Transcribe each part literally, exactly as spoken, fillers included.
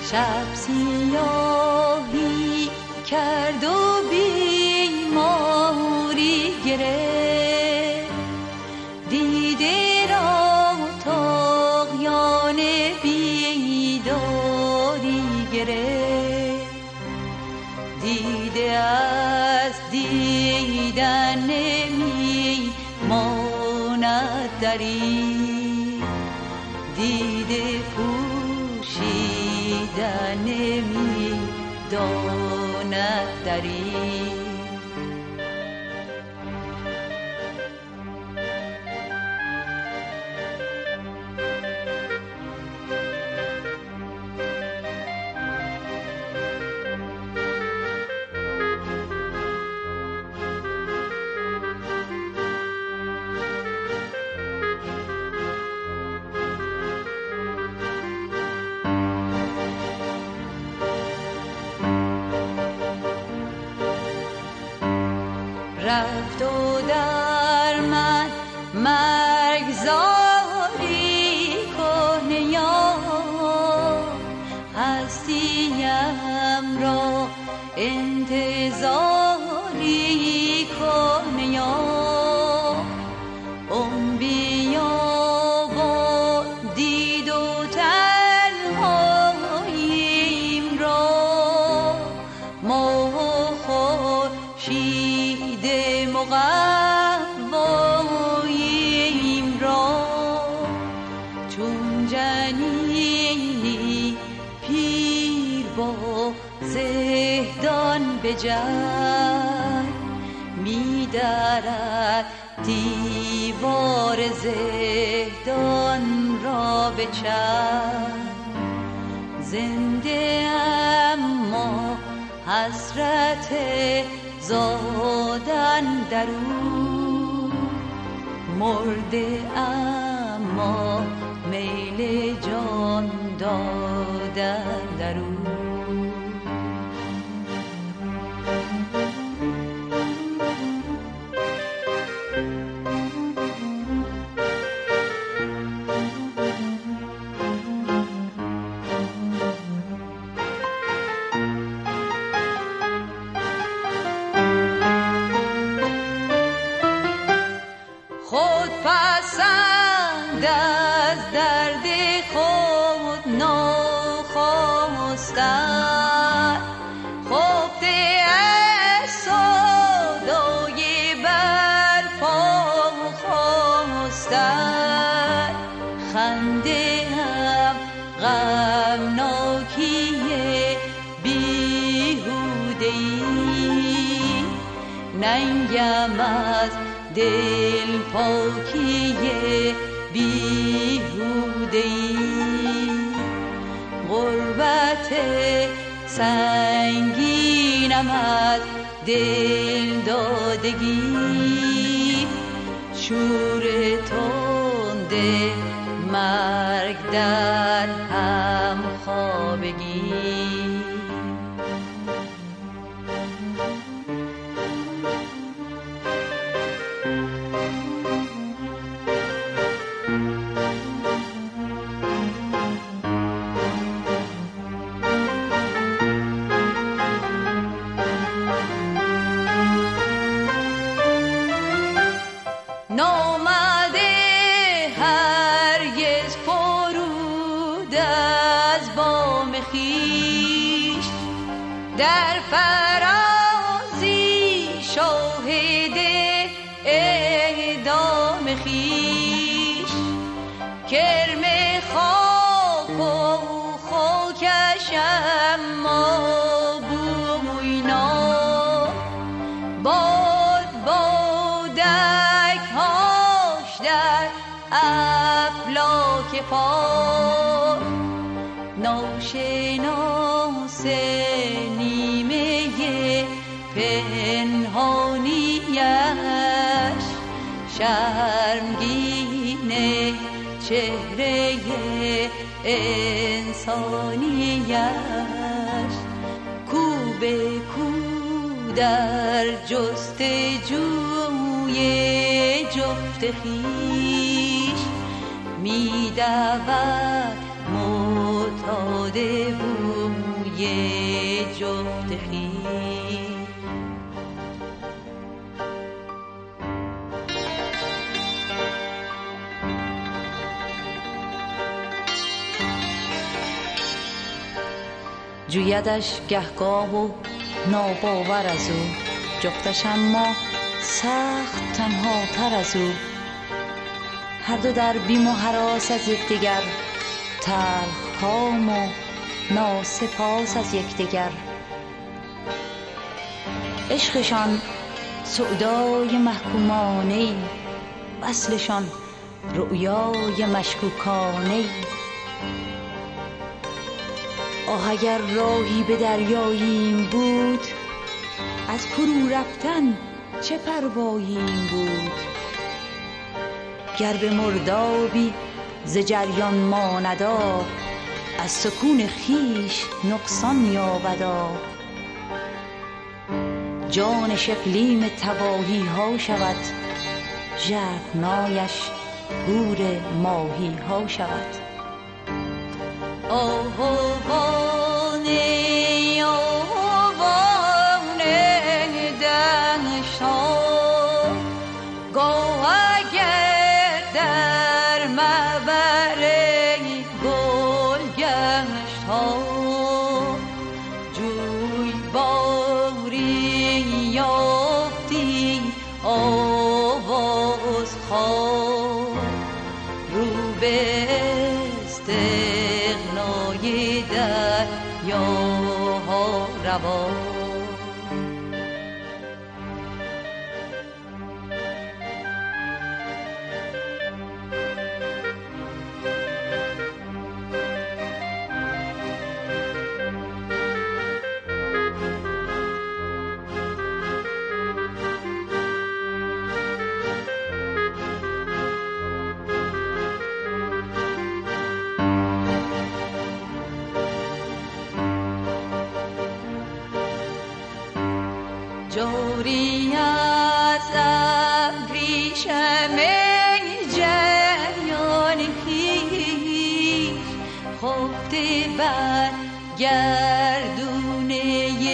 شب سیاهی کرد و بیماری گرفت، دیده را طغیان بیداری گرفت. دیده از دیدن نمی ماند دری، دیده پوشیدن نمی داند دری. رفت و در من مرگزاری کهنه یار، هستیم را انتظاری کهنه یار. اون بیا و دید و تنهاییم را، ما خورشید مقواییم را. چون جنینی پیر با زهدان به جنگ، می درد دیوار زهدان را به چنگ. زنده اما حسرت زادن درو، مرده اما میل جان دادن درو. خود پسند از درد خود ناخواستن، خفته از سودای برپا خواستن. خنده هم غمناکی بیهوده‌ای، ننگم از دل پاکی بیهوده‌ای. غربت سنگینم از دل دادگی، شور تند مرگ در هم خوابگی. نامده هرگز فرود از بام خویش، در فرازی شاهد اعدام خویش. کرم خاک و خاکش اما بوینا، باد بادک هاش در افلاک پاک. ناشناس نیمه پنهانیش، شرمگین چهره انسانیش. کو به کو در جستجوی جفت خویش، می دود معتاد بود جفت خویش. جویدش گهگاه و ناباور از او، جفتش اما سخت تنها تر از او. هر دو در بیم و هراس از یکدیگر، تلخ کام و ناسپاس از یکدیگر. عشقشان سودای محکومانه‌ای، وصلشان رؤیای مشکوکانه‌ای. آه اگر راهی به دریاییم بود، از فرو رفتن چه پرواییم بود. گر به مردابی ز جریان ماند آب، از سکون خویش نقصان یابد آب. جانش اقلیم تباهی ها شود، ژرفنایش گور ماهی ها شود. آهوانه آهوانه دشتان، گاه اگر در مبره گل گشتان. جوی باری یافتی آواز خواه، رو به استغنای دریاها روان. جاری از ابریشم جریان خویش، خفته بر گردونه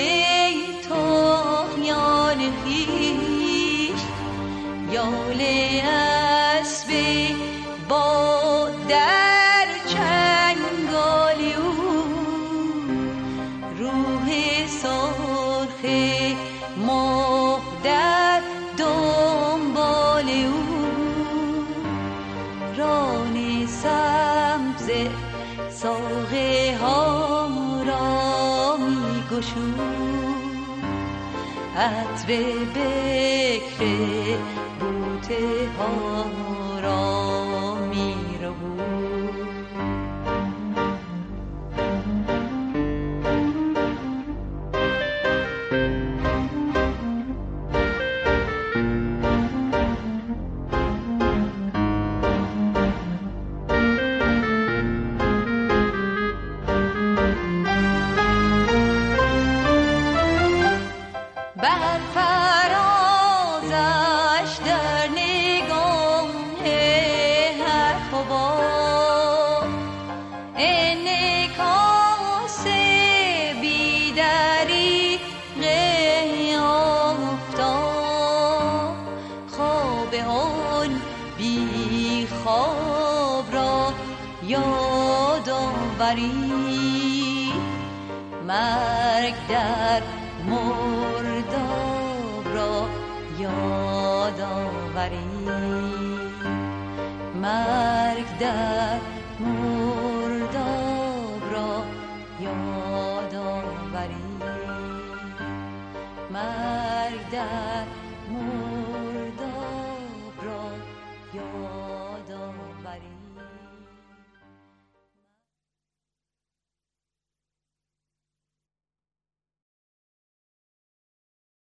طغیان خویش. یال اسب با در چنگال او، روح سرخ ماه در دنبال او. ران سبز ساقه ها را می گشود، عطر بکر بوته ها را می ربود. بر فرازش در نگاه هر خواب، انعکاس بی‌دریغ آفتاب. خواب آن بی خواب را یاد آوری، مرگ در مرداب را یاد آوری. مرگ در مرداب را یاد آوری. مرگ در مرداب